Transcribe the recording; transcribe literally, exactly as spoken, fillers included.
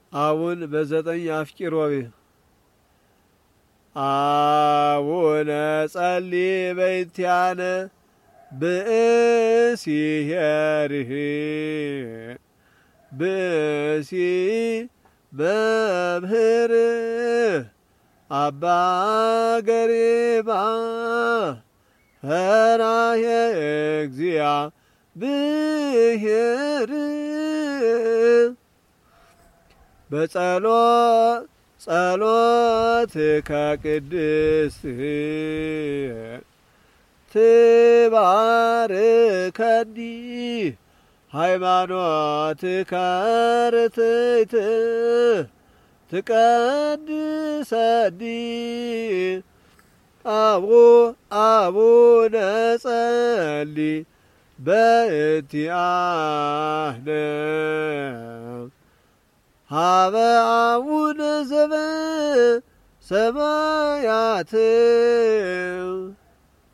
አቡን በዘጠኝ አፍቂሮቤ አቡነ ጸሊ በይትያነ ብእሲ ሄርህ ብእሲ መምህር አባ ገሪማ ፈራሄ እግዚአብሔር በጸሎት ጸሎትከ ቅድስት ትባርከኒ ሃይማኖትከ ርትዕት ትቀድሰኒ አቡ አቡነ ጸሊ በእንቲአነ ሀበ አቡነ ዘበሰማያት